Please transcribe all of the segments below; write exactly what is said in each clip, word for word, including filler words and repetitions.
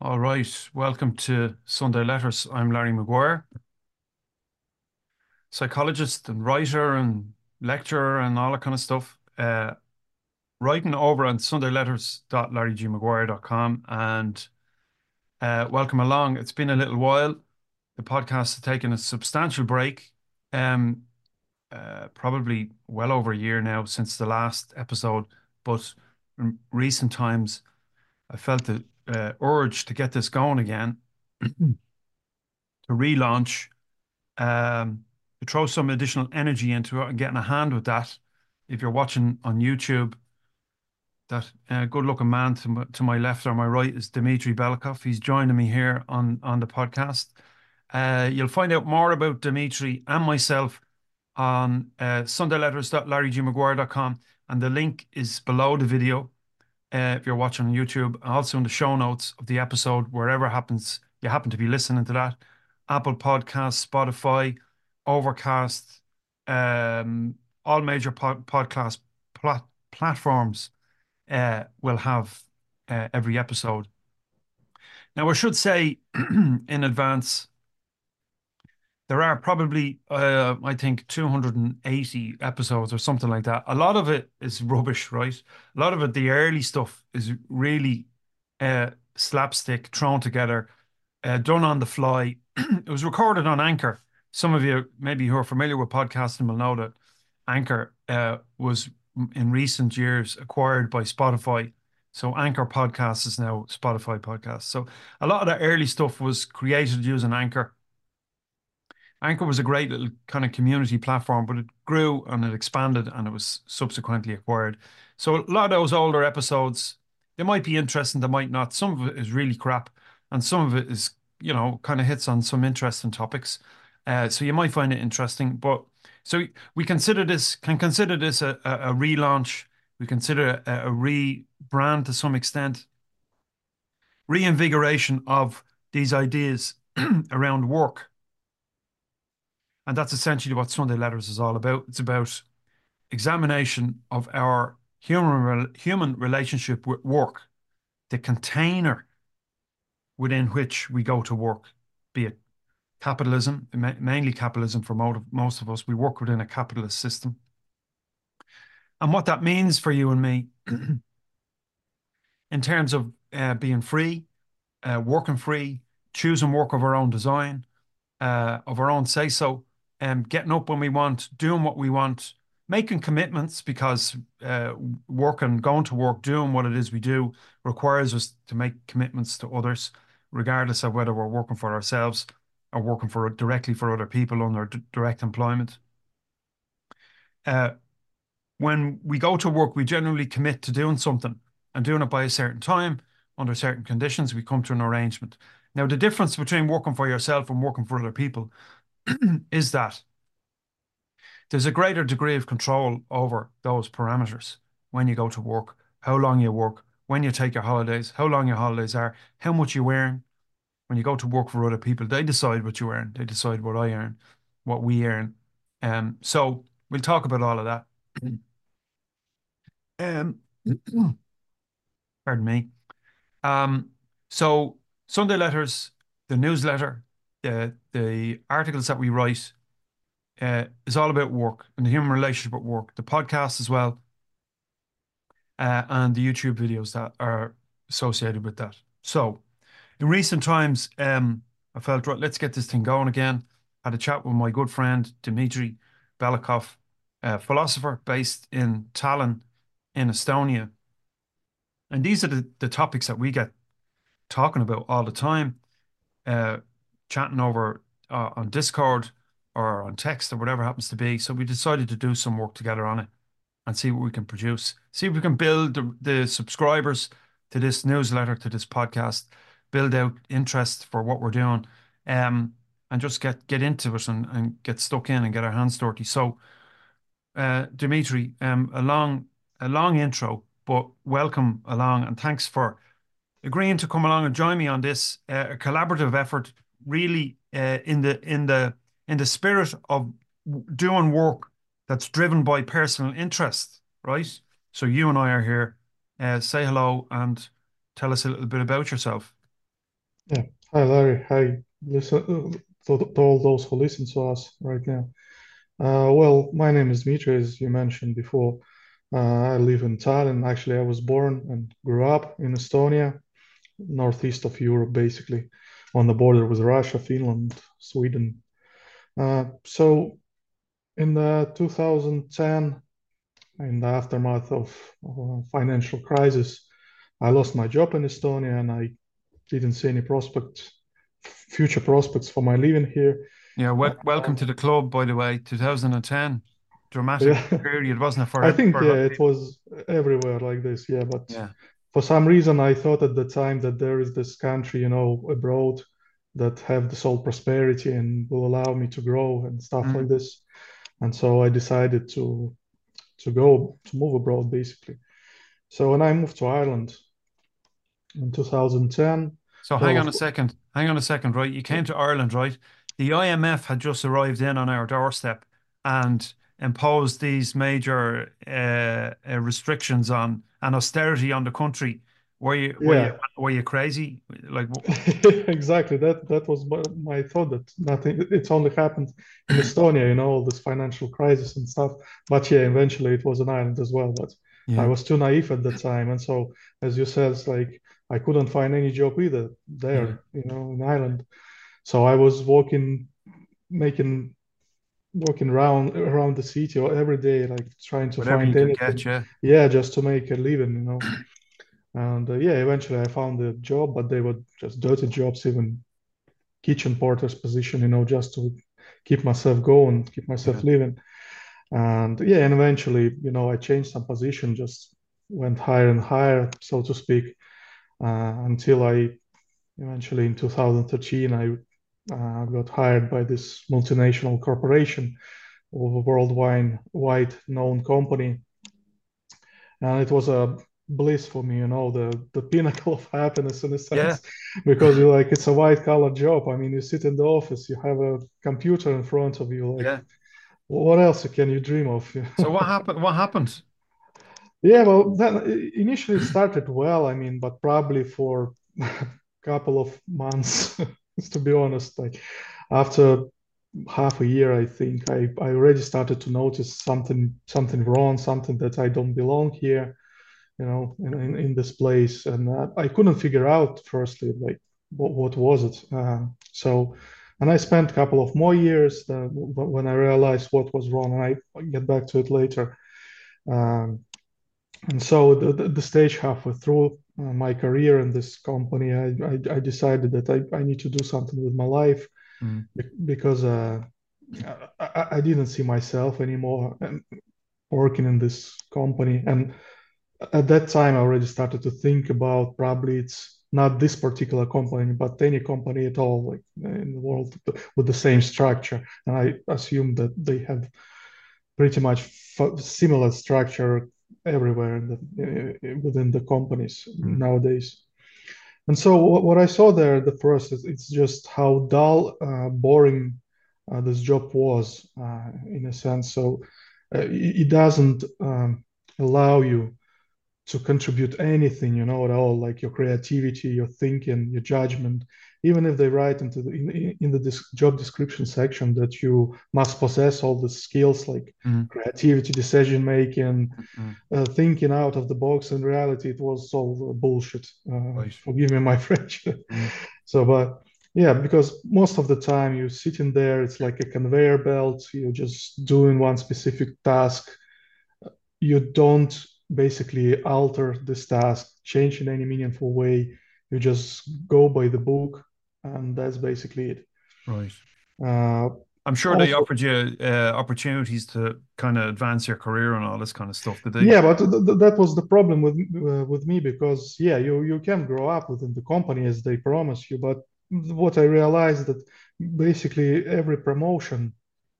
All right, welcome to Sunday Letters. I'm Larry Maguire, psychologist and writer and lecturer and all that kind of stuff. Uh, writing over on sunday letters dot larry g maguire dot com and uh, welcome along. It's been a little while. The podcast has taken a substantial break, um, uh, probably well over a year now since the last episode, but in recent times I felt the uh, urge to get this going again, to relaunch um, to throw some additional energy into it and getting a hand with that. If you're watching on YouTube, that uh, good-looking man to my, to my left or my right is Dmitry Belikov. He's joining me here on on the podcast. Uh, you'll find out more about Dmitry and myself on uh, sunday letters dot larry g maguire dot com, and the link is below the video uh, if you're watching on YouTube. Also in the show notes of the episode, wherever happens you happen to be listening to that. Apple Podcasts, Spotify, Overcast, um, all major pod podcast plat platforms uh, will have uh, every episode. Now, I should say in advance, there are probably, uh, I think, two hundred eighty episodes or something like that. A lot of it is rubbish, right? A lot of it, the early stuff, is really uh, slapstick, thrown together, uh, done on the fly. It was recorded on Anchor. Some of you, maybe who are familiar with podcasting, will know that Anchor uh, was in recent years acquired by Spotify. So Anchor Podcasts is now Spotify Podcasts. So a lot of the early stuff was created using Anchor. Anchor was a great little kind of community platform, but it grew and it expanded and it was subsequently acquired. So a lot of those older episodes, they might be interesting, they might not. Some of it is really crap, and some of it is, you know, kind of hits on some interesting topics. Uh, so you might find it interesting. But so we consider this, can consider this a, a, a relaunch. We consider a, a rebrand to some extent, reinvigoration of these ideas around work. And that's essentially what Sunday Letters is all about. It's about examination of our human human relationship with work, the container within which we go to work, be it capitalism, mainly capitalism for most of us. We work within a capitalist system. And what that means for you and me in terms of uh, being free, uh, working free, choosing work of our own design, uh, of our own say so, um, getting up when we want, doing what we want, making commitments because uh, working, going to work, doing what it is we do requires us to make commitments to others, regardless of whether we're working for ourselves or working for directly for other people under d- direct employment. Uh, when we go to work, we generally commit to doing something and doing it by a certain time, under certain conditions. We come to an arrangement. Now, the difference between working for yourself and working for other people is that there's a greater degree of control over those parameters when you go to work, how long you work, when you take your holidays, how long your holidays are, how much you earn. When you go to work for other people, they decide what you earn, they decide what I earn, what we earn. Um, so we'll talk about all of that. Um, pardon me. Um, so Sunday Letters, the newsletter, the the articles that we write uh, is all about work and the human relationship at work. The podcast as well, uh, and the YouTube videos that are associated with that. So, in recent times, um, I felt, right, let's get this thing going again. Had a chat with my good friend Dmitry Belikov, a philosopher based in Tallinn, in Estonia. And these are the, the topics that we get talking about all the time, uh, chatting over uh, on Discord or on text or whatever happens to be. So we decided to do some work together on it and see what we can produce. See if we can build the, the subscribers to this newsletter, to this podcast, build out interest for what we're doing, um, and just get get into it and, and get stuck in and get our hands dirty. So, uh, Dimitri, um, a long a long intro, but welcome along and thanks for agreeing to come along and join me on this uh, a collaborative effort, really uh, in the in the in the spirit of doing work that's driven by personal interest, right? So you and I are here. Uh, say hello and tell us a little bit about yourself. Yeah. Hi, Larry. Hi, listen uh, to, to all those who listen to us right now. Uh, well, my name is Dmitry, as you mentioned before. Uh, I live in Tallinn. Actually, I was born and grew up in Estonia, northeast of Europe, basically, on the border with Russia, Finland, Sweden. Uh, so, in the two thousand ten, in the aftermath of uh, financial crisis, I lost my job in Estonia, and I didn't see any prospects, future prospects for my living here. Yeah, wel welcome to the club, by the way. two thousand ten, dramatic Yeah, period, wasn't it, for I ev- think for a lot yeah, of it people? was everywhere like this. Yeah, but Yeah. for some reason, I thought at the time that there is this country, you know, abroad that have the sole prosperity and will allow me to grow and stuff like Mm. this. And so I decided to to go to move abroad, basically. So when I moved to Ireland in two thousand ten, So hang well, on of a course, second. Hang on a second, right? You came to Ireland, right? The I M F had just arrived in on our doorstep and imposed these major uh, uh, restrictions on and austerity on the country. Were you were you yeah. were you crazy? Like, w- Exactly. That that was my, my thought that nothing. It's only happened in Estonia, you know, all this financial crisis and stuff. But yeah, eventually it was an island as well. But I yeah, was too naive at the time, and so as you said, it's like I couldn't find any job either yeah. there, you know, in Ireland. So I was walking, making, walking around around the city every day, like trying to Whatever you find could get, anything. yeah, Yeah, just to make a living, you know. And uh, yeah, eventually I found a job, but they were just dirty jobs, even kitchen porter's position, you know, just to keep myself going, keep yeah. myself living. And yeah, and eventually, you know, I changed some position, just went higher and higher, so to speak, uh, until I eventually in two thousand thirteen, I uh, got hired by this multinational corporation of a worldwide wide known company. And it was a bliss for me, you know, the the pinnacle of happiness in a Yeah, sense, because you like it's a white collar job. I mean, you sit in the office, you have a computer in front of you, like yeah. what else can you dream of? So what happened? What happened? Yeah, well, then initially it started well. I mean, but probably for a couple of months, to be honest, like after half a year, I think I, I already started to notice something something wrong, something that I don't belong here, you know, in, in, in this place. And uh, I couldn't figure out firstly, like what, what was it? Uh, so, and I spent a couple of more years uh, when I realized what was wrong, and I I'll get back to it later. Um, and so the, the, the stage halfway through uh, my career in this company, I, I, I decided that I, I need to do something with my life Mm, because uh, I, I didn't see myself anymore working in this company. And at that time, I already started to think about probably it's not this particular company, but any company at all, like in the world with the same structure. And I assume that they have pretty much similar structure everywhere in the, within the companies mm, nowadays. And so what I saw there, the first is it's just how dull, uh, boring uh, this job was uh, in a sense. So uh, it, it doesn't um, allow you to contribute anything, you know, at all, like your creativity, your thinking, your judgment. Even if they write into the in, in the disc, job description section that you must possess all the skills like mm, creativity, decision making, mm. uh, thinking out of the box. In reality, it was all bullshit. Uh, Right. forgive me my French. Mm, So, but yeah, because most of the time you're sitting there, it's like a conveyor belt. You're just doing one specific task. You don't basically alter this task, change in any meaningful way. You just go by the book, and that's basically it. right. Uh, I'm sure they Also, offered you uh, opportunities to kind of advance your career and all this kind of stuff, did they? yeah, but th th that was the problem with uh, with me because yeah, you you can grow up within the company as they promise you, but what I realized that basically every promotion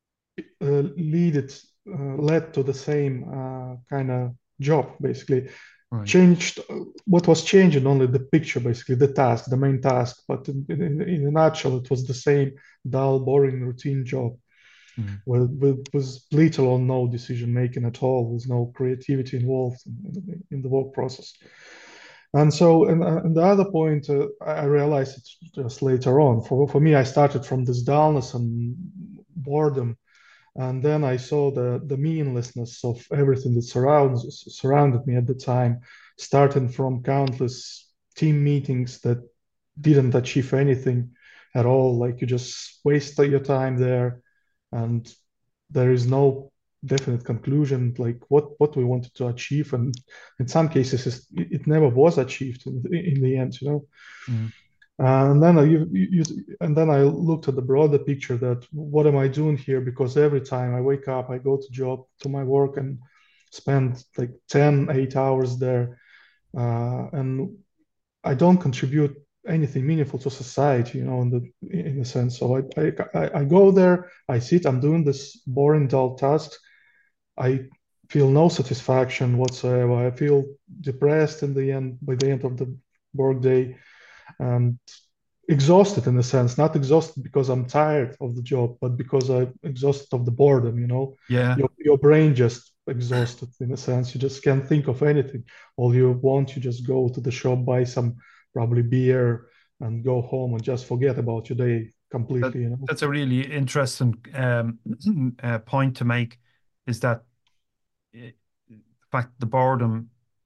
uh, leaded uh, led to the same uh, kind of job basically Right. changed what was changing only the picture basically the task the main task but in, in, in a nutshell it was the same dull boring routine job Mm, with, with, with little or no decision making at all with no creativity involved in, in, in the work process And so, and, uh, and the other point, uh, I I realized it just later on. For for me, I started from this dullness and boredom, and then I saw the the meaninglessness of everything that surrounds surrounded me at the time, starting from countless team meetings that didn't achieve anything at all. Like you just waste your time there, and there is no definite conclusion. Like what what we wanted to achieve, and in some cases, it, it never was achieved in, in the end. You know. Mm. Uh, and then I, you, you, and then I looked at the broader picture that what am I doing here? Because every time I wake up, I go to job to my work and spend like ten, eight hours there, uh, and I don't contribute anything meaningful to society, you know, in the in a sense. So I, I I go there, I sit, I'm doing this boring, dull task. I feel no satisfaction whatsoever. I feel depressed in the end by the end of the workday and exhausted in a sense, not exhausted because I'm tired of the job, but because I'm exhausted of the boredom, you know. Yeah. Your your brain just exhausted in a sense. You just can't think of anything. All you want, you just go to the shop, buy some probably beer and go home and just forget about your day That completely, you know. that's a really interesting um, uh, point to make, is that uh, the fact the boredom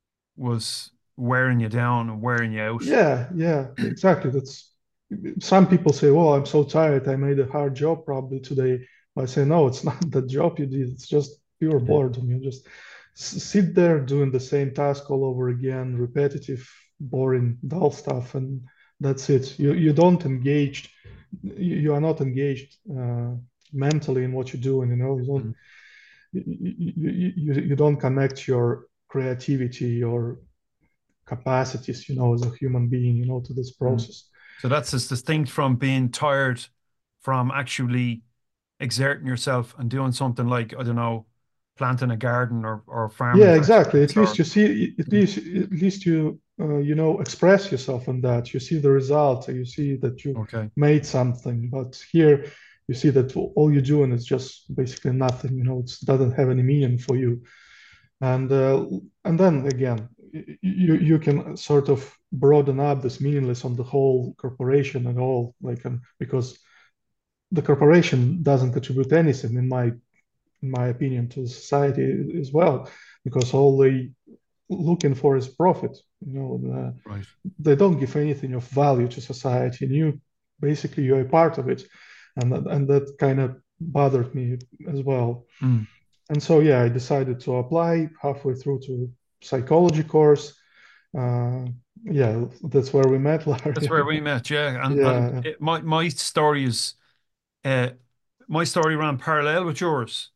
was wearing you down and wearing you out. Yeah, yeah, exactly. That's some people say, "Well, I'm so tired. I made a hard job probably today." I say, "No, it's not the job you did. It's just pure Yeah. boredom. You just s- sit there doing the same task all over again, repetitive, boring, dull stuff, and that's it. You you don't engage. You, you are not engaged uh, mentally in what you're doing. You know, you don't Mm. you, you, you, you don't connect your creativity, your capacities, you know, as a human being, you know, to this Mm. process. So that's as distinct from being tired from actually exerting yourself and doing something like, I don't know, planting a garden or, or farming Yeah, exactly. At vegetables least or you see, at least, at least you, uh, you know, express yourself in that. You see the result. You see that you okay. made something. But here, you see that all you're doing is just basically nothing. You know, it doesn't have any meaning for you. And uh, and then again, you you can sort of broaden up this meaningless on the whole corporation and all, like, um, because the corporation doesn't contribute anything in my in my opinion to society as well, because all they looking for is profit. You know, uh, Right. they don't give anything of value to society, and you basically you're a part of it, and that, and that kind of bothered me as well. Mm. And so yeah, I decided to apply halfway through to psychology course. Uh, yeah, that's where we met, That's Larry. where we met, yeah. And and Yeah, it, my my story is uh my story ran parallel with yours,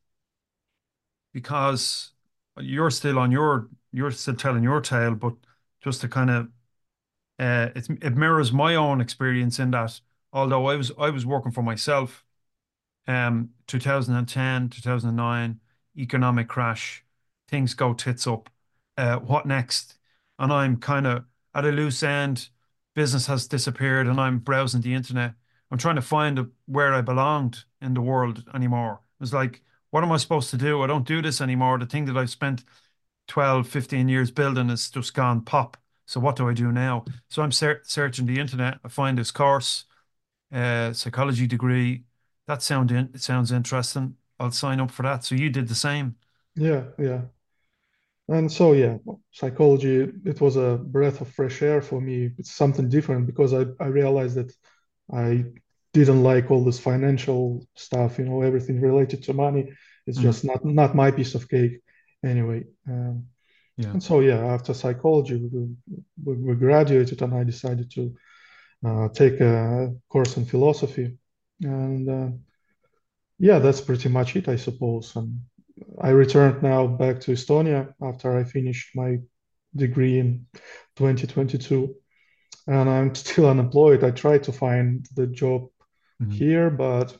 because you're still on your you're still telling your tale, but just to kind of uh it, it mirrors my own experience in that although I was I was working for myself, um two thousand ten, two thousand nine, economic crash, things go tits up. Uh what next? And I'm kind of at a loose end. Business has disappeared and I'm browsing the internet. I'm trying to find a, where I belonged in the world anymore. It was like, what am I supposed to do? I don't do this anymore. The thing that I've spent twelve, fifteen years building is just gone pop. So what do I do now? So I'm ser searching the internet. I find this course, uh, psychology degree. That sound in, it sounds interesting. I'll sign up for that. So you did the same. yeah, yeah. And so, yeah, psychology, it was a breath of fresh air for me. It's something different because I, I realized that I didn't like all this financial stuff, you know, everything related to money. It's Mm, just not, not my piece of cake anyway. Um, yeah. and so, yeah, after psychology, we, we, we graduated and I decided to uh, take a course in philosophy. And uh, yeah, that's pretty much it, I suppose. And I returned now back to Estonia after I finished my degree in twenty twenty-two, and I'm still unemployed. I tried to find the job Mm, here, but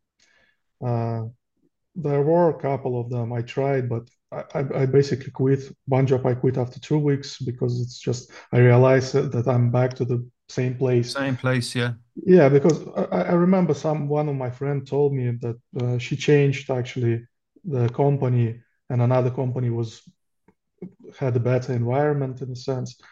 uh, there were a couple of them I tried, but I, I, I basically quit. One job I quit after two weeks because it's just I realized that that I'm back to the same place. same place, yeah. Yeah, because I, I remember some one of my friend told me that uh, she changed actually the company, and another company was had a better environment in a sense.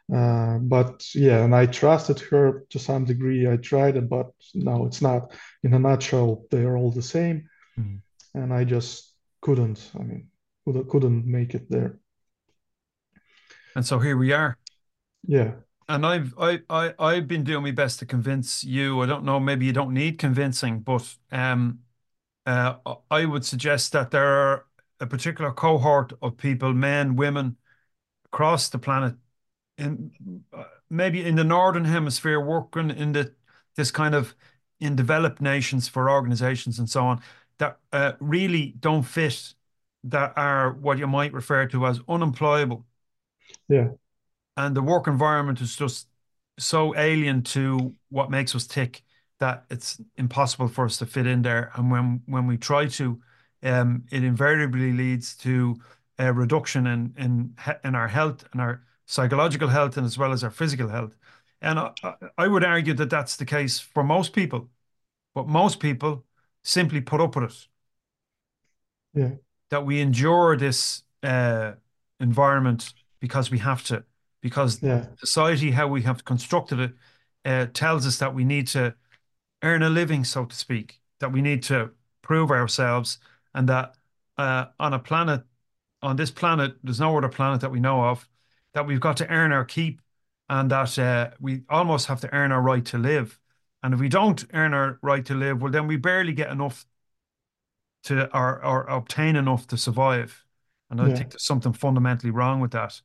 Uh, but yeah, and I trusted her to some degree. I tried it, but no, it's not. In a nutshell, they are all the same, Mm. and I just couldn't. I mean, couldn't couldn't make it there. And so here we are. Yeah, And I've I, I I've been doing my best to convince you. I don't know, maybe you don't need convincing, but um uh I would suggest that there are a particular cohort of people, men, women, across the planet, in uh, maybe in the northern hemisphere, working in the this kind of in developed nations for organizations and so on, that uh, really don't fit, that are what you might refer to as unemployable, yeah, and the work environment is just so alien to what makes us tick that it's impossible for us to fit in there. And when when we try to, um, it invariably leads to a reduction in in in our health and our psychological health, and as well as our physical health. And I, I would argue that that's the case for most people, but most people simply put up with it, yeah, that we endure this uh, environment because we have to, because yeah, society, how we have constructed it, uh, tells us that we need to earn a living, so to speak, that we need to prove ourselves, and that uh, on a planet, on this planet, there's no other planet that we know of, that we've got to earn our keep, and that uh, we almost have to earn our right to live. And if we don't earn our right to live, well, then we barely get enough to or, or obtain enough to survive. And I yeah, think there's something fundamentally wrong with that.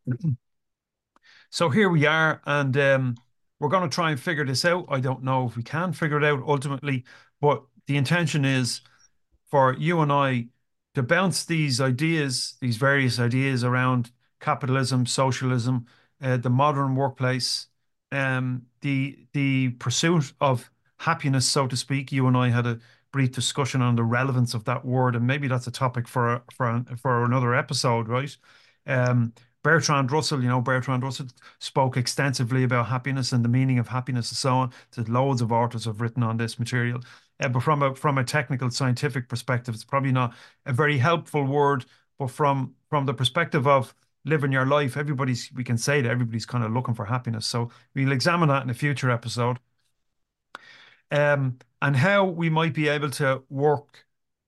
So here we are, and um, we're going to try and figure this out. I don't know if we can figure it out ultimately, but the intention is for you and I to bounce these ideas, these various ideas around capitalism, socialism, uh, the modern workplace, um, the the pursuit of happiness, so to speak. You and I had a brief discussion on the relevance of that word, and maybe that's a topic for for for another episode, right? Um, Bertrand Russell, you know, Bertrand Russell spoke extensively about happiness and the meaning of happiness and so on. There's loads of authors have written on this material. Uh, but from a from a technical scientific perspective, it's probably not a very helpful word. But from from the perspective of living your life, everybody's we can say that everybody's kind of looking for happiness. So we'll examine that in a future episode. Um, and how we might be able to work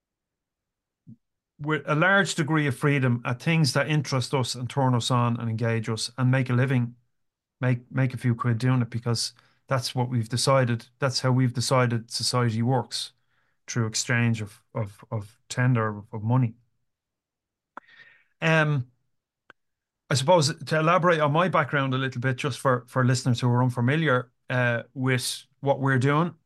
with a large degree of freedom at things that interest us and turn us on and engage us and make a living, make make a few quid doing it, because that's what we've decided. That's how we've decided society works, through exchange of of of tender of money. Um, I suppose to elaborate on my background a little bit, just for for listeners who are unfamiliar uh, with what we're doing.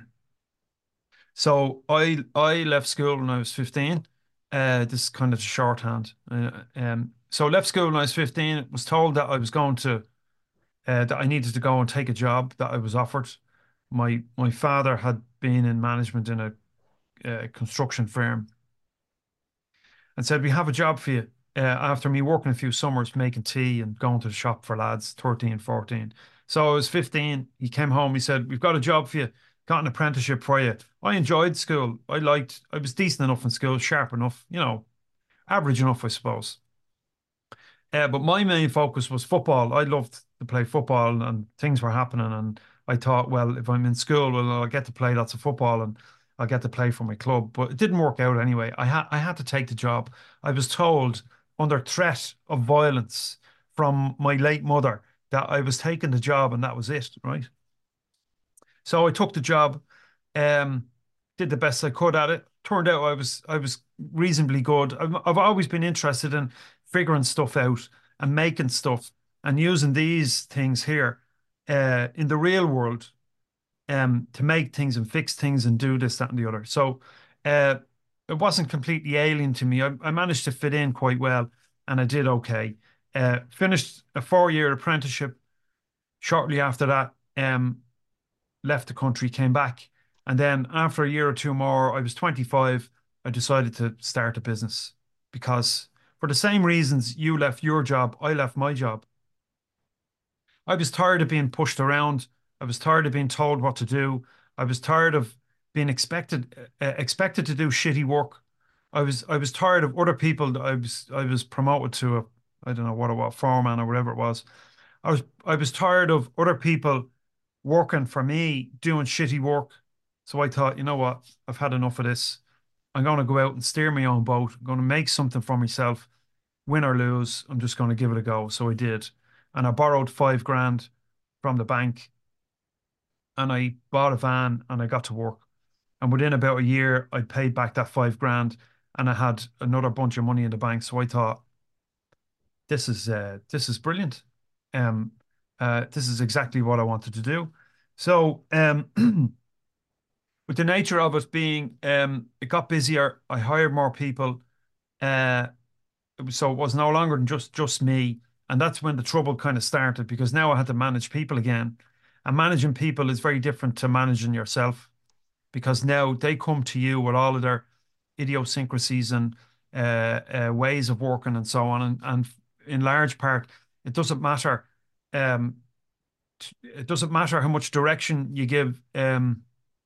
So I I left school when I was fifteen. Uh, this is kind of shorthand. Uh, um, so left school when I was fifteen. Was told that I was going to uh, that I needed to go and take a job that I was offered. My my father had been in management in a, uh construction firm, and said, "We have a job for you." Uh, after me working a few summers making tea and going to the shop for lads, thirteen, fourteen. So I was fifteen. He came home. He said, "We've got a job for you. Got an apprenticeship for you." I enjoyed school. I liked, I was decent enough in school, sharp enough, you know, average enough, I suppose. Uh, but my main focus was football. I loved to play football, and things were happening. And I thought, well, if I'm in school, well, I'll get to play lots of football and I'll get to play for my club. But it didn't work out anyway. I had I had to take the job. I was told under threat of violence from my late mother that I was taking the job and that was it, right? So I took the job, um, did the best I could at it. Turned out I was I was reasonably good. I've, I've always been interested in figuring stuff out and making stuff and using these things here uh, in the real world, um, to make things and fix things and do this, that, and the other. So uh, it wasn't completely alien to me. I, I managed to fit in quite well, and I did okay. Uh, finished a four-year apprenticeship shortly after that. Um, left the country, came back, and then after a year or two more, I was twenty-five. I decided to start a business because, for the same reasons you left your job, I left my job. I was tired of being pushed around. I was tired of being told what to do. I was tired of being expected uh, expected to do shitty work. I was I was tired of other people that I was I was promoted to a, I don't know what it was, foreman or whatever it was. I was I was tired of other people working for me doing shitty work. So I thought, you know what? I've had enough of this. I'm going to go out and steer my own boat. I'm going to make something for myself, win or lose. I'm just going to give it a go. So I did. And I borrowed five grand from the bank and I bought a van and I got to work. And within about a year, I paid back that five grand and I had another bunch of money in the bank. So I thought, this is uh, this is brilliant. Um, uh, this is exactly what I wanted to do. So, um, with the nature of it being, um, it got busier. I hired more people. Uh, it was, so it was no longer than just just me, and that's when the trouble kind of started because now I had to manage people again, and managing people is very different to managing yourself because now they come to you with all of their idiosyncrasies and uh, uh, ways of working and so on. And, and in large part, it doesn't matter. Um, it doesn't matter how much direction you give. Um,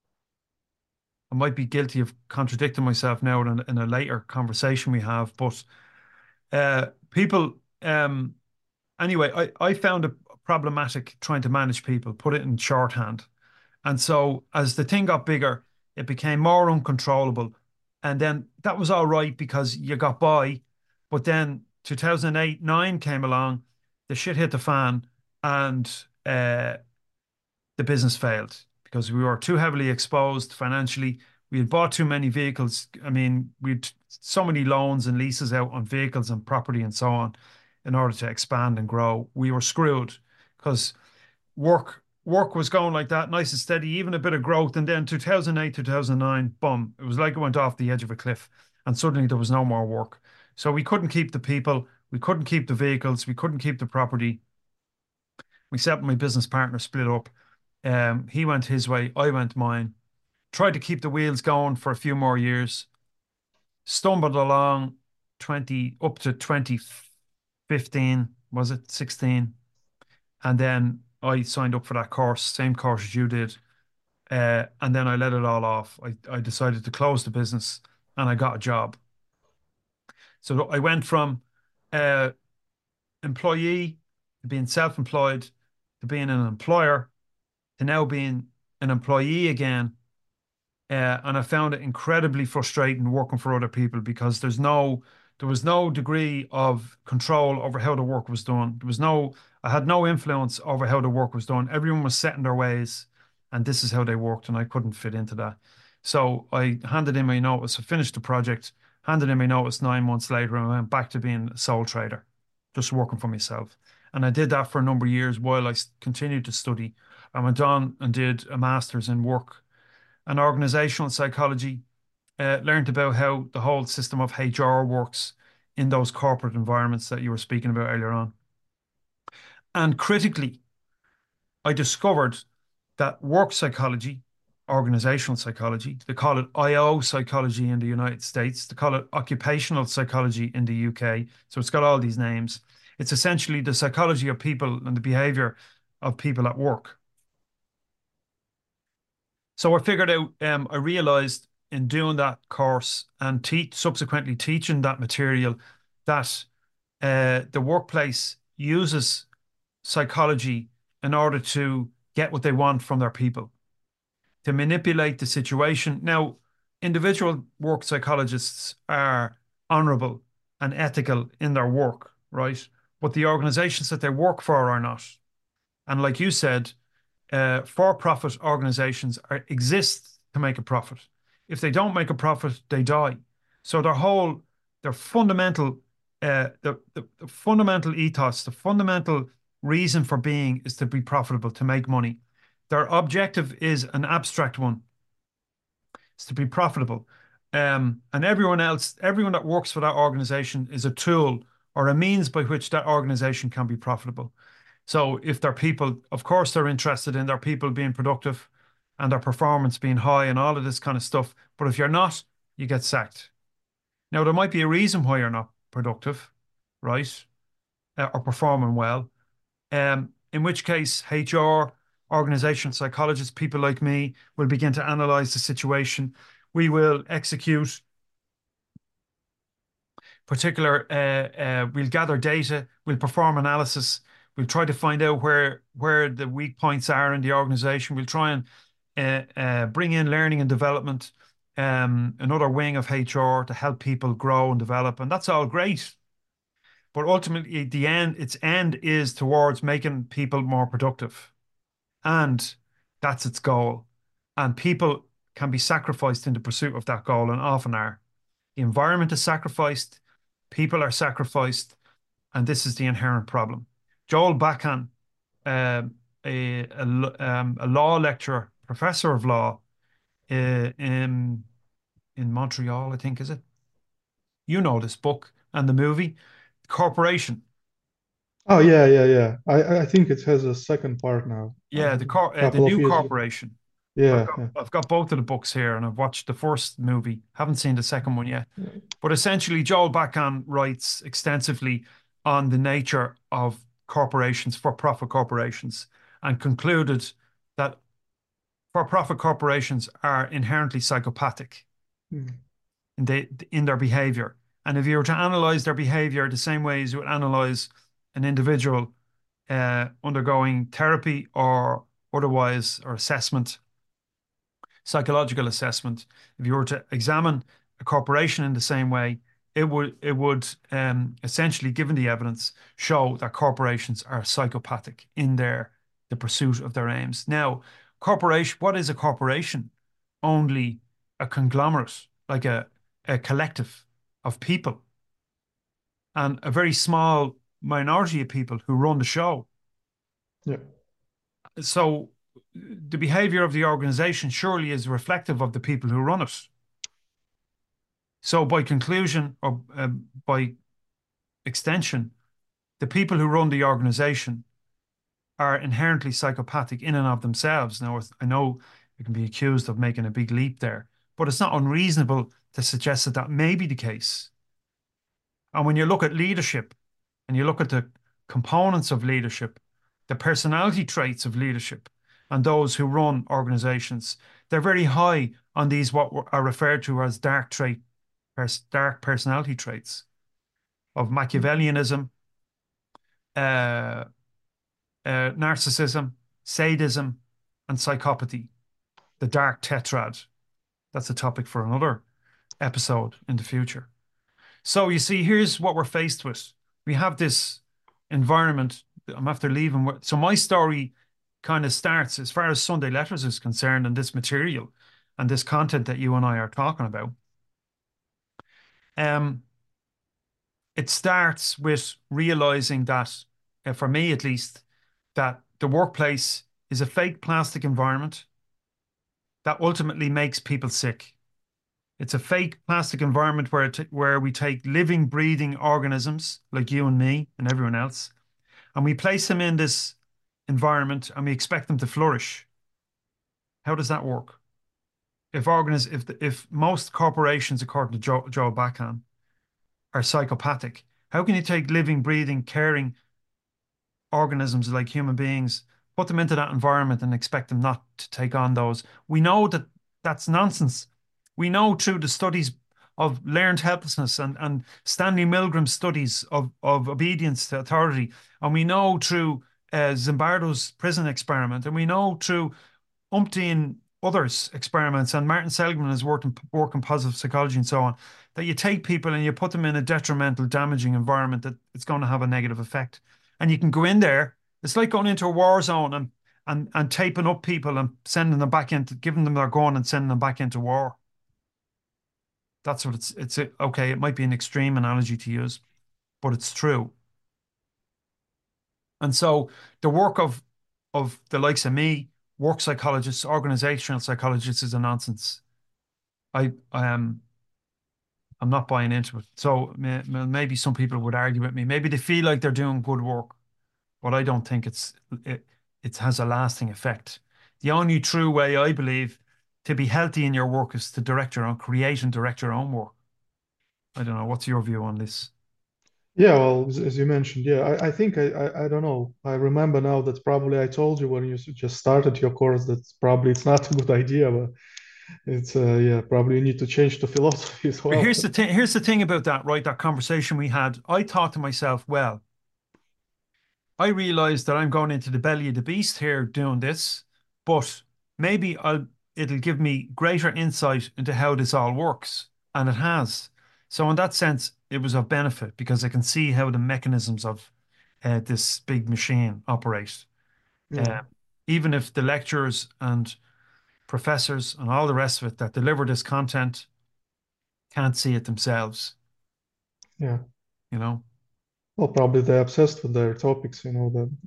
I might be guilty of contradicting myself now in a, in a later conversation we have, but uh, people. Um, anyway, I, I found it problematic trying to manage people, put it in shorthand. And so as the thing got bigger, it became more uncontrollable. And then that was all right because you got by. But then two thousand eight, nine came along, the shit hit the fan, and uh, the business failed because we were too heavily exposed financially. We had bought too many vehicles. I mean, we had so many loans and leases out on vehicles and property and so on in order to expand and grow. We were screwed because work work was going like that, nice and steady, even a bit of growth. And then two thousand eight, two thousand nine, boom, it was like it went off the edge of a cliff. And suddenly there was no more work. So we couldn't keep the people, we couldn't keep the vehicles, we couldn't keep the property. Except my business partner split up. Um, he went his way, I went mine. Tried to keep the wheels going for a few more years. Stumbled along twenty up to twenty fifteen, was it sixteen? And then I signed up for that course, same course as you did. Uh, and then I let it all off. I, I decided to close the business and I got a job. So I went from uh, employee to being self-employed to being an employer to now being an employee again. Uh, and I found it incredibly frustrating working for other people because there's no, there was no degree of control over how the work was done. There was no, I had no influence over how the work was done. Everyone was set in their ways, and this is how they worked, and I couldn't fit into that. So I handed in my notice, I finished the project, handed in my notice nine months later, and I went back to being a sole trader, just working for myself. And I did that for a number of years while I s- continued to study. I went on and did a master's in work and organizational psychology, uh, learned about how the whole system of H R works in those corporate environments that you were speaking about earlier on. And critically, I discovered that work psychology, organizational psychology, they call it I O psychology in the United States, they call it occupational psychology in the U K. So it's got all these names. It's essentially the psychology of people and the behavior of people at work. So I figured out, um, I realized in doing that course and teach subsequently teaching that material that uh, the workplace uses psychology in order to get what they want from their people, to manipulate the situation. Now, individual work psychologists are honorable and ethical in their work, right? But the organizations that they work for are not. And like you said, uh, for-profit organizations are, exist to make a profit. If they don't make a profit, they die. So their whole, their fundamental, uh, the, the, the fundamental ethos, the fundamental reason for being is to be profitable, to make money. Their objective is an abstract one. It's to be profitable. Um, and everyone else, everyone that works for that organization is a tool or a means by which that organization can be profitable. So if their people, of course, they're interested in their people being productive and their performance being high and all of this kind of stuff. But if you're not, you get sacked. Now, there might be a reason why you're not productive, right? Uh, or performing well. Um, in which case, H R, organizational psychologists, people like me will begin to analyze the situation. We will execute particular, uh, uh, we'll gather data, we'll perform analysis, We'll try to find out where where the weak points are in the organization. We'll try and uh, uh, bring in learning and development, um, another wing of H R to help people grow and develop, and that's all great. But ultimately, the end, its end is towards making people more productive, and that's its goal. And people can be sacrificed in the pursuit of that goal, and often are. The environment is sacrificed, people are sacrificed, and this is the inherent problem. Joel Bakan, um, a, a, um, a law lecturer, professor of law uh, in in Montreal, I think, is it? You know this book and the movie, Corporation. Oh yeah, yeah, yeah. I I think it has a second part now. Yeah, Uh, the cor a uh, the couple of new years ago. Corporation. I've Yeah, got yeah. I've got both of the books here, and I've watched the first movie. Haven't seen the second one yet. Yeah. But essentially, Joel Bakan writes extensively on the nature of corporations, for-profit corporations, and concluded that for-profit corporations are inherently psychopathic Mm. in they in their behavior. And if you were to analyze their behavior the same way as you would analyze an individual uh, undergoing therapy or otherwise, or assessment, psychological assessment, if you were to examine a corporation in the same way, it would it would um, essentially, given the evidence, show that corporations are psychopathic in their the pursuit of their aims. Now, corporation, what is a corporation? Only a conglomerate, like a, a collective of people, and a very small minority of people who run the show. Yeah. So the behavior of the organization surely is reflective of the people who run it. So by conclusion, or um, by extension, the people who run the organization are inherently psychopathic in and of themselves. Now, I know you can be accused of making a big leap there, but it's not unreasonable to suggest that that may be the case. And when you look at leadership and you look at the components of leadership, the personality traits of leadership, and those who run organizations, they're very high on these what are referred to as dark trait, dark personality traits of Machiavellianism, uh, uh, narcissism, sadism, and psychopathy, the dark tetrad. That's a topic for another episode in the future. So you see, here's what we're faced with. We have this environment. I'm after leaving. So my story kind of starts as far as Sunday Letters is concerned, and this material and this content that you and I are talking about. Um, it starts with realizing that, uh, for me at least, that the workplace is a fake plastic environment that ultimately makes people sick. It's a fake plastic environment where it, where we take living, breathing organisms like you and me and everyone else, and we place them in this environment and we expect them to flourish. How does that work? If organis if the, if most corporations, according to Joe, Joe Bakan, are psychopathic, how can you take living, breathing, caring organisms like human beings, put them into that environment and expect them not to take on those? We know that that's nonsense. We know through the studies of learned helplessness, and, and Stanley Milgram's studies of, of obedience to authority, and we know through uh, Zimbardo's prison experiment, and we know through umpteen others experiments, and Martin Seligman has worked in, work in positive psychology and so on, that you take people and you put them in a detrimental, damaging environment, that it's going to have a negative effect. And you can go in there. It's like going into a war zone and and and taping up people and sending them back into, giving them their gun and sending them back into war. That's what it's it's a, okay. It might be an extreme analogy to use, but it's true. And so the work of of the likes of me, work psychologists, organizational psychologists, is a nonsense. I I am I'm not buying into it. So may, maybe some people would argue with me. Maybe they feel like they're doing good work, but I don't think it's it, it has a lasting effect. The only true way, I believe, to be healthy in your work is to direct your own, create and direct your own work. I don't know. What's your view on this? Yeah, well, as, as you mentioned, yeah, I, I think I, I I don't know. I remember now that probably I told you when you s- just started your course that probably it's not a good idea, but it's uh, yeah, probably you need to change the philosophy as But well. here's the thing. Here's the thing about that, right? That conversation we had. I thought to myself, well, I realize that I'm going into the belly of the beast here doing this, but maybe I'll it'll give me greater insight into how this all works. And it has. So in that sense, it was of benefit because I can see how the mechanisms of uh, this big machine operate. Uh, Yeah, even if the lecturers and professors and all the rest of it that deliver this content can't see it themselves, yeah. you know? Well, probably they're obsessed with their topics, you know. That.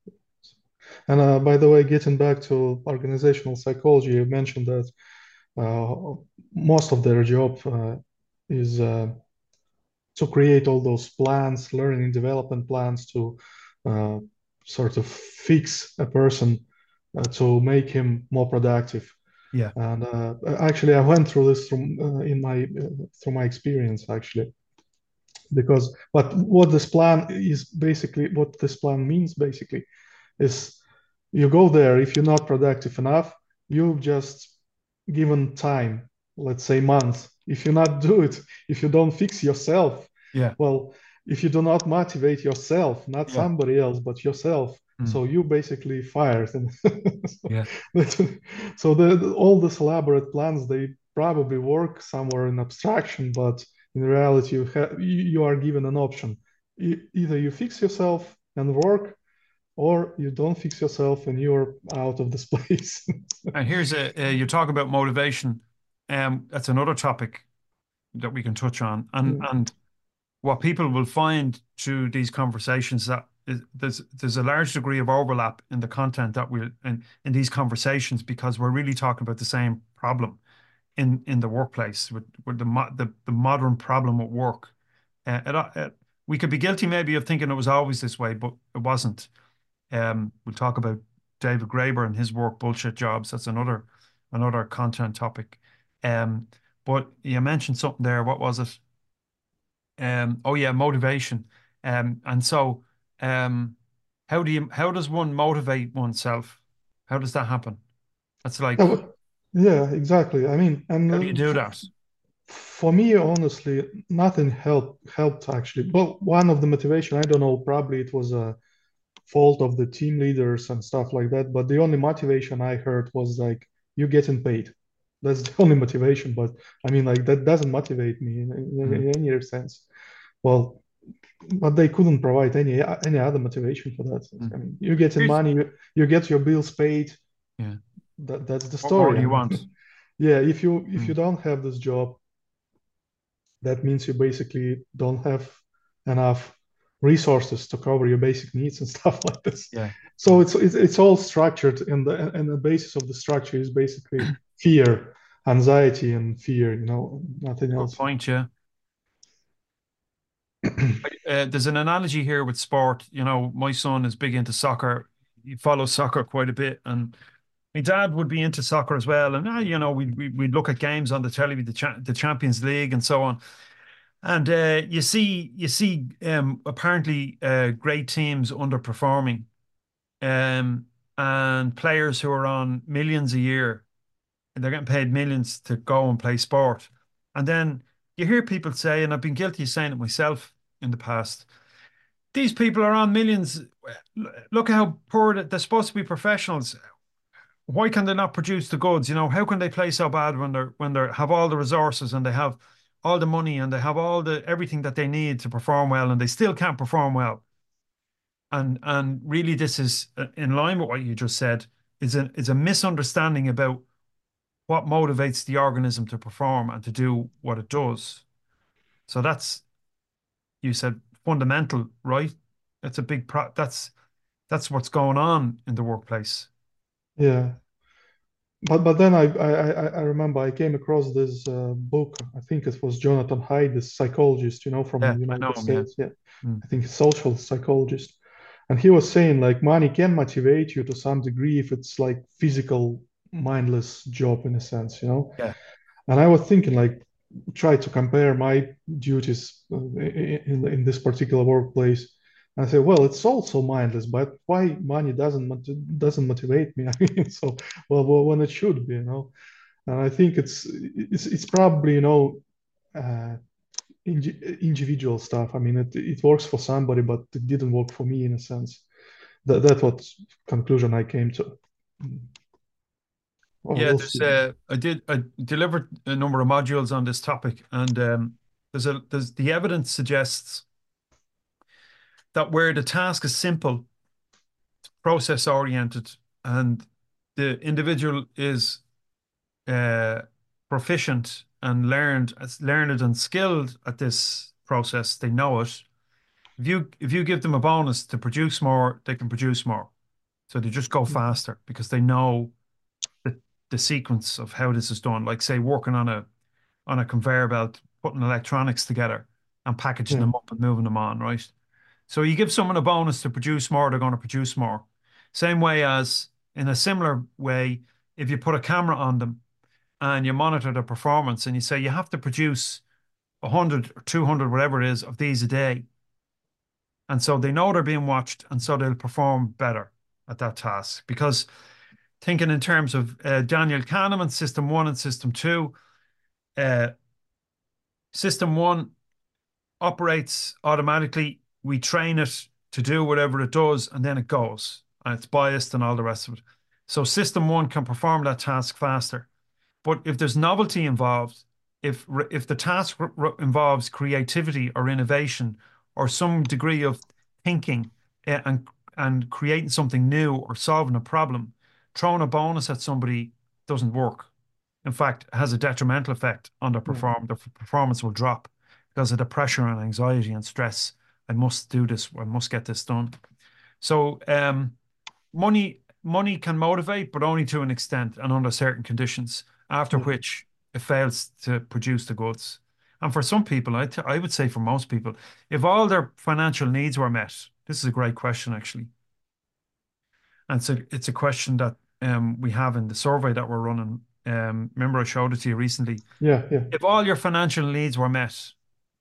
And uh, by the way, getting back to organizational psychology, you mentioned that uh, most of their job uh, is uh, to create all those plans, learning and development plans to uh, sort of fix a person uh, to make him more productive. Yeah, And uh, actually, I went through this from uh, in my uh, through my experience actually, because but what this plan is basically what this plan means basically is you go there if you're not productive enough, you just given time, let's say months. If you not do it, if you don't fix yourself, yeah, well, if you do not motivate yourself, not yeah, somebody else, but yourself, mm, so you basically fired. And yeah. so the, the- all these elaborate plans, they probably work somewhere in abstraction, but in reality, you, have you, you are given an option. E- either you fix yourself and work, or you don't fix yourself and you're out of this place. And here's a, uh, you talk about motivation. Um, that's another topic that we can touch on. And Yeah. and what people will find through these conversations that is, there's there's a large degree of overlap in the content that we're in in these conversations because we're really talking about the same problem in in the workplace with, with the, mo- the the modern problem at work. Uh, it, uh, we could be guilty maybe of thinking it was always this way, but it wasn't. Um, we'll talk about David Graeber and his work, Bullshit Jobs. That's another another content topic. Um, but you mentioned something there. What was it? Um, oh yeah, motivation. Um, and so, um, how do you how does one motivate oneself? How does that happen? That's like, Yeah, but- yeah, exactly. I mean, and how do you uh, do for, that? for me, honestly, nothing helped helped actually. Well, one of the motivation, I don't know, probably it was a fault of the team leaders and stuff like that. But the only motivation I heard was like, you getting paid. That's the only motivation. But I mean, like that doesn't motivate me in, in, Mm, in any sense. Well, but they couldn't provide any any other motivation for that. mm. I mean, you getting Here's, money, you, you get your bills paid. yeah. That, that's the What more story. do I you mean, want? yeah, if you if you Mm, don't have this job, that means you basically don't have enough resources to cover your basic needs and stuff like this. yeah. So it's it's, it's all structured, and the and the basis of the structure is basically fear, anxiety, and fear. You know, nothing Good else. point. Yeah. Uh, there's an analogy here with sport. You know, my son is big into soccer. He follows soccer quite a bit, and my dad would be into soccer as well. And uh, you know, we we we'd look at games on the telly, the cha the Champions League, and so on. And uh, you see, you see, um, apparently, uh, great teams underperforming, um, and players who are on millions a year, and they're getting paid millions to go and play sport. And then you hear people say, and I've been guilty of saying it myself in the past, these people are on millions. Look how poor that they're supposed to be professionals. Why can they not produce the goods? You know, how can they play so bad when they're when they have all the resources and they have all the money and they have all the everything that they need to perform well and they still can't perform well? And and really, this is uh, in line with what you just said. Is a is a misunderstanding about what motivates the organism to perform and to do what it does. So that's you said fundamental, right? That's a big pro that's that's what's going on in the workplace. Yeah, but but then I I I I remember I came across this uh, book. I think it was Jonathan Haidt, this psychologist, you know, from Yeah, I know United him. Yeah. States. Yeah, Mm. I think he's social psychologist, and he was saying like money can motivate you to some degree if it's like physical mindless job in a sense, you know. Yeah. And I was thinking like try to compare my duties uh, in in this particular workplace. And I say, well, it's also mindless, but why money doesn't mot- doesn't motivate me? I mean, so well, well, when it should be, you know. And I think it's it's it's probably you know uh, indi- individual stuff. I mean, it it works for somebody, but it didn't work for me in a sense. that, that's what conclusion I came to. Well, Yeah, we'll there's see. uh, I did I delivered a number of modules on this topic, and um, there's a there's the evidence suggests that where the task is simple, process oriented, and the individual is uh, proficient and learned as learned and skilled at this process, they know it. If you if you give them a bonus to produce more, they can produce more. So they just go faster because they know the the sequence of how this is done. Like say working on a on a conveyor belt, putting electronics together and packaging Yeah, them up and moving them on, right? So you give someone a bonus to produce more, they're going to produce more. Same way as in a similar way, if you put a camera on them and you monitor their performance and you say you have to produce one hundred or two hundred, whatever it is, of these a day. And so they know they're being watched and so they'll perform better at that task. Because thinking in terms of uh, Daniel Kahneman, system one and system two, uh, system one operates automatically. We train it to do whatever it does, and then it goes, and it's biased and all the rest of it. So system one can perform that task faster. But if there's novelty involved, if if the task r- r- involves creativity or innovation or some degree of thinking uh, and and creating something new or solving a problem, throwing a bonus at somebody doesn't work. In fact, it has a detrimental effect on their yeah, perform. Their performance will drop because of the pressure and anxiety and stress. I must do this. I must get this done. So, um, money money can motivate, but only to an extent and under certain conditions. After yeah, which it fails to produce the goods. And for some people, I th I would say for most people, if all their financial needs were met, this is a great question actually, and so it's a question that um we have in the survey that we're running. Um, remember I showed it to you recently. yeah, yeah. If all your financial needs were met,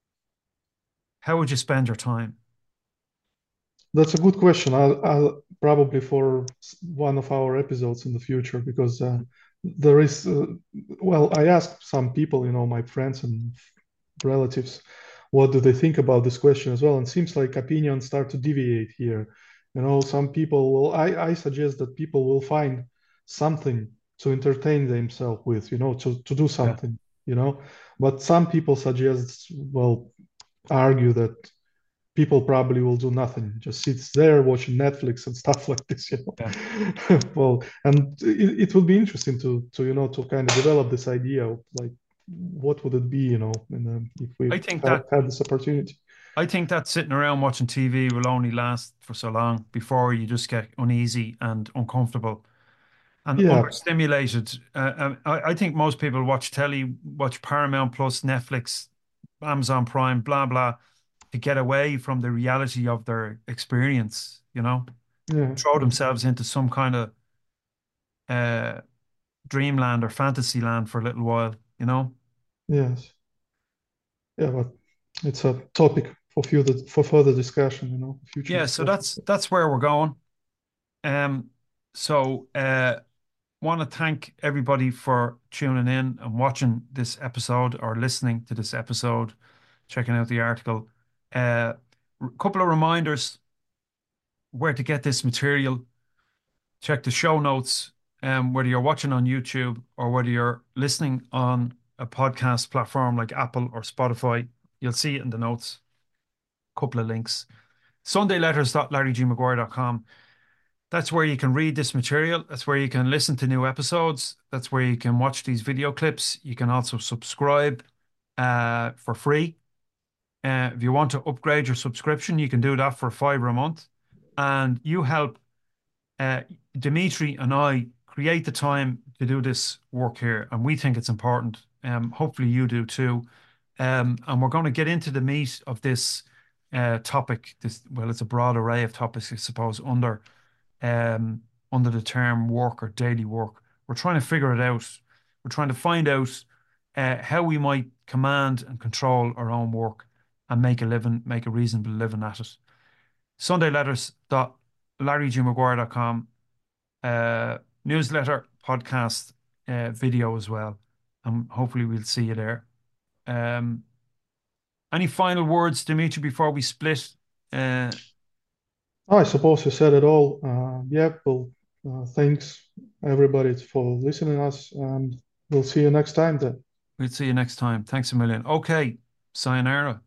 how would you spend your time? That's a good question. I'll, I'll probably for one of our episodes in the future because uh, there is, uh, well, I asked some people, you know, my friends and relatives, what do they think about this question as well? And seems like opinions start to deviate here. You know, some people will, I, I suggest that people will find something to entertain themselves with, you know, to, to do Yeah, something, you know. But some people suggest, well, argue that people probably will do nothing, just sits there watching Netflix and stuff like this, you yeah. know. Well, and it, it would be interesting to to you know to kind of develop this idea of like what would it be, you know, and um, if we I think had, that had this opportunity. I think that sitting around watching T V will only last for so long before you just get uneasy and uncomfortable and Yeah, understimulated. Uh, um, I, I think most people watch telly, watch Paramount Plus, Netflix, Amazon Prime, blah blah, to get away from the reality of their experience. You know, yeah, throw yeah, themselves into some kind of uh, dreamland or fantasy land for a little while. You know. yes, yeah, but it's a topic for further for further discussion, you know, future Yeah. So discussion. that's that's where we're going. Um. So. Uh. Want to thank everybody for tuning in and watching this episode or listening to this episode, checking out the article. A uh, couple of reminders where to get this material. Check the show notes, um, whether you're watching on YouTube or whether you're listening on a podcast platform like Apple or Spotify. You'll see it in the notes. Couple of links. sunday letters dot larry g maguire dot com. That's where you can read this material. That's where you can listen to new episodes. That's where you can watch these video clips. You can also subscribe uh, for free. Uh, if you want to upgrade your subscription, you can do that for a fiver a month. And you help uh, Dimitri and I create the time to do this work here. And we think it's important. Um, hopefully you do too. Um, and we're going to get into the meat of this uh, topic. This, well, it's a broad array of topics, I suppose, under um, under the term work or daily work. We're trying to figure it out. We're trying to find out uh, how we might command and control our own work and make a living, make a reasonable living at it. sunday letters dot larry g maguire dot com, uh, newsletter, podcast, uh, video as well. And hopefully we'll see you there. Um, any final words, Dimitri, before we split? Uh, I suppose you said it all. Uh, yeah, well, uh, thanks everybody for listening us, and we'll see you next time then. We'll see you next time. Thanks a million. Okay. Sayonara.